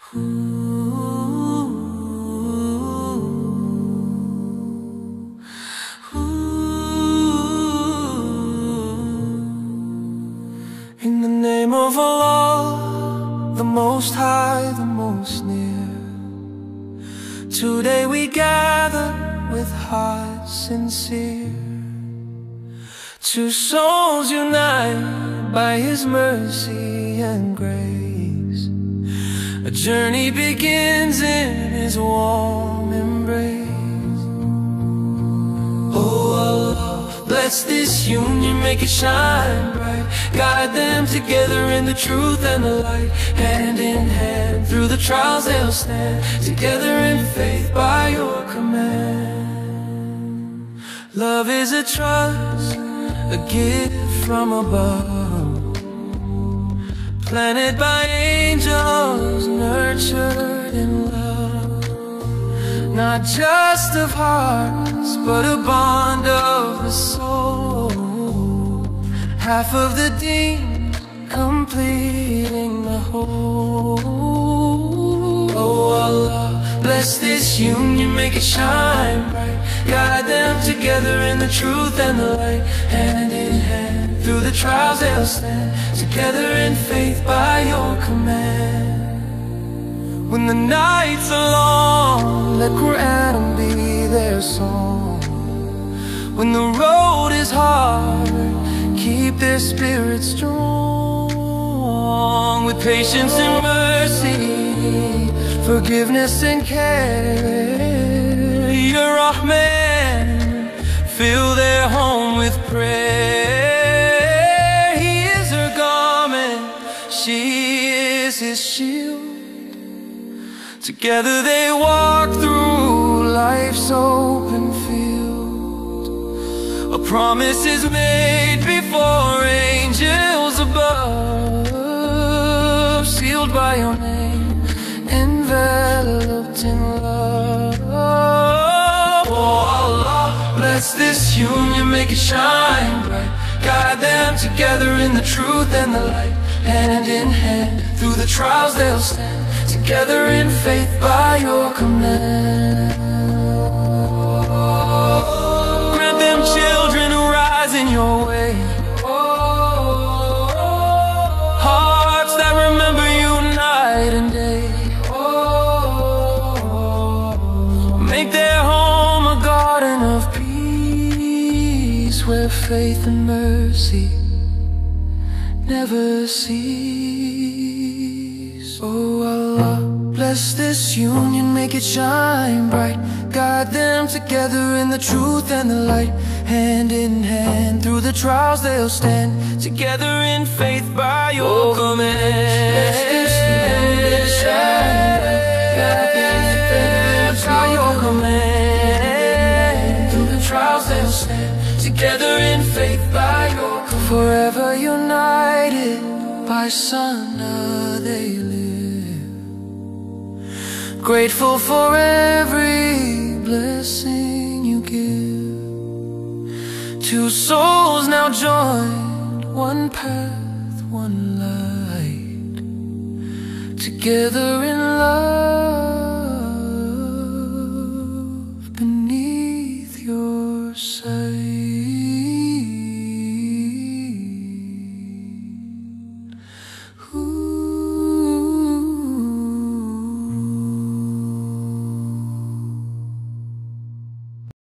In the name of Allah, the Most High, the Most Near, today we gather with hearts sincere. Two souls unite by His mercy and grace. A journey begins in His warm embrace. Oh Allah, bless this union, make it shine bright. Guide them together in the truth and the light. Hand in hand, through the trials they'll stand. Together in faith by Your command. Love is a trust, a gift from above, planted by angels, nurtured in love. Not just of hearts, but a bond of the soul. Half of the deen, completing the whole. Oh Allah, bless this union, make it shine bright. Guide them together in the truth and the light. Hand in hand, through the trials they'll stand. Together in faith by Your command. When the nights are long, let Quran be their song. When the road is hard, keep their spirits strong. With patience and mercy, forgiveness and care, Your Rahman, fill their home with prayer. He is her garment, she is His shield. Together they walk through life's open field. A promise is made before angels above, sealed by Your name, enveloped in love. Oh Allah, bless this union, make it shine bright. Guide them together in the truth and the light. Hand in hand, through the trials they'll stand. Together in faith by Your command. Grant them children who rise in Your way. Hearts that remember You night and day. Make their home a garden of peace, where faith and mercy never cease. Oh Allah, bless this union, make it shine bright. Guide them together in the truth and the light. Hand in hand, through the trials they'll stand. Together in faith by Your command. Bless this union, make it shine bright. Guide them together by Your command. Through the trials they'll stand. Together in faith by Your command. Forever united by Sunnah they live, grateful for every blessing You give. Two souls now joined, one path, one light, together in love.